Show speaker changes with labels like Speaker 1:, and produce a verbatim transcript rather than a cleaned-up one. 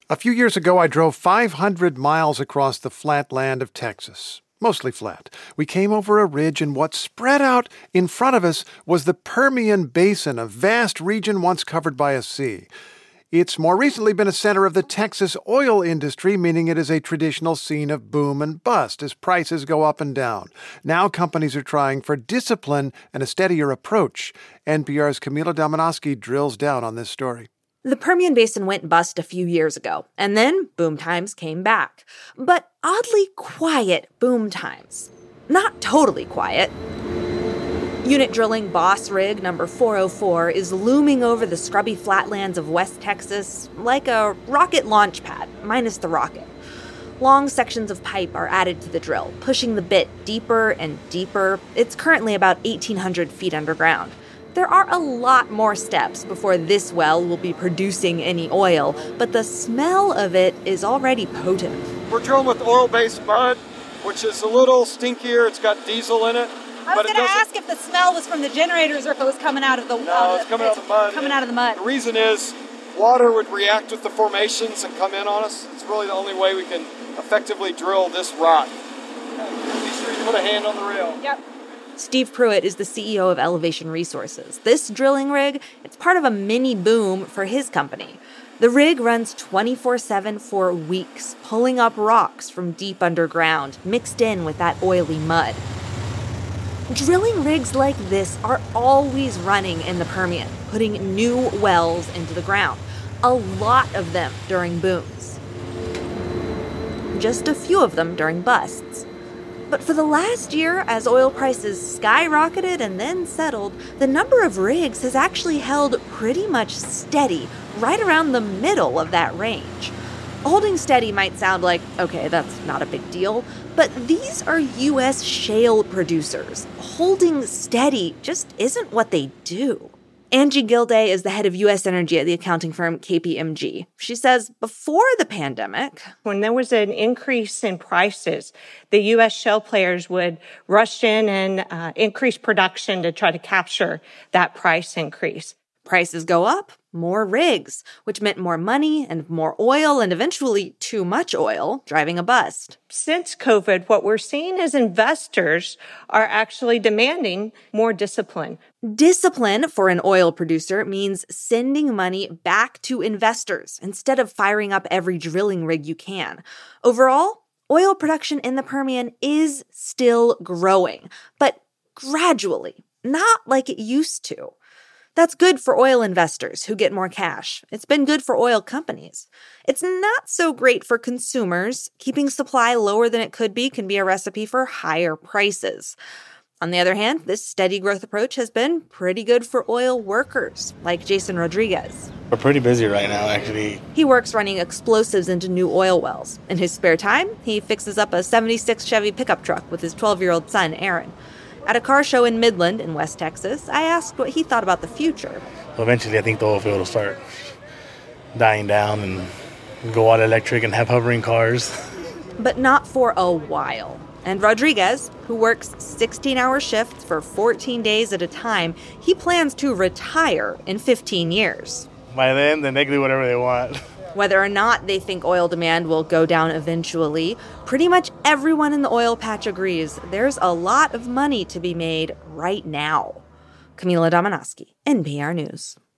Speaker 1: A few years ago, I drove five hundred miles across the flat land of Texas. Mostly flat. We came over a ridge, and what spread out in front of us was the Permian Basin, a vast region once covered by a sea. It's more recently been a center of the Texas oil industry, meaning it is a traditional scene of boom and bust as prices go up and down. Now companies are trying for discipline and a steadier approach. N P R's Camila Domonoske drills down on this story.
Speaker 2: The Permian Basin went bust a few years ago, and then boom times came back. But oddly quiet boom times. Not totally quiet. Unit drilling Boss Rig number four oh four is looming over the scrubby flatlands of West Texas like a rocket launch pad, minus the rocket. Long sections of pipe are added to the drill, pushing the bit deeper and deeper. It's currently about eighteen hundred feet underground. There are a lot more steps before this well will be producing any oil, but the smell of it is already potent.
Speaker 3: We're drilling with oil-based mud, which is a little stinkier. It's got diesel in it.
Speaker 4: I was going to ask if the smell was from the generators or if it was coming out of the
Speaker 3: No,
Speaker 4: uh,
Speaker 3: it's coming out of the mud.
Speaker 4: Coming out of the mud.
Speaker 3: The reason is water would react with the formations and come in on us. It's really the only way we can effectively drill this rock. Be sure you put a hand on the rail.
Speaker 4: Yep.
Speaker 2: Steve Pruitt is the C E O of Elevation Resources. This drilling rig, it's part of a mini boom for his company. The rig runs twenty-four seven for weeks, pulling up rocks from deep underground, mixed in with that oily mud. Drilling rigs like this are always running in the Permian, putting new wells into the ground. A lot of them during booms. Just a few of them during busts. But for the last year, as oil prices skyrocketed and then settled, the number of rigs has actually held pretty much steady, right around the middle of that range. Holding steady might sound like, okay, that's not a big deal, but these are U S shale producers. Holding steady just isn't what they do. Angie Gilday is the head of U S Energy at the accounting firm K P M G. She says before the pandemic,
Speaker 5: when there was an increase in prices, the U S shale players would rush in and uh, increase production to try to capture that price increase.
Speaker 2: Prices go up, more rigs, which meant more money and more oil and eventually too much oil, driving a bust.
Speaker 5: Since COVID, what we're seeing is investors are actually demanding more discipline.
Speaker 2: Discipline for an oil producer means sending money back to investors instead of firing up every drilling rig you can. Overall, oil production in the Permian is still growing, but gradually, not like it used to. That's good for oil investors who get more cash. It's been good for oil companies. It's not so great for consumers. Keeping supply lower than it could be can be a recipe for higher prices. On the other hand, this steady growth approach has been pretty good for oil workers, like Jason Rodriguez.
Speaker 6: We're pretty busy right now, actually.
Speaker 2: He works running explosives into new oil wells. In his spare time, he fixes up a seventy-six Chevy pickup truck with his twelve-year-old son, Aaron. At a car show in Midland in West Texas, I asked what he thought about the future.
Speaker 6: Well, eventually, I think the oil field will start dying down and go all electric and have hovering cars.
Speaker 2: But not for a while. And Rodriguez, who works sixteen-hour shifts for fourteen days at a time, he plans to retire in fifteen years.
Speaker 6: By then, then they can do whatever they want.
Speaker 2: Whether or not they think oil demand will go down eventually, pretty much everyone in the oil patch agrees there's a lot of money to be made right now. Camila Domonoske, N P R News.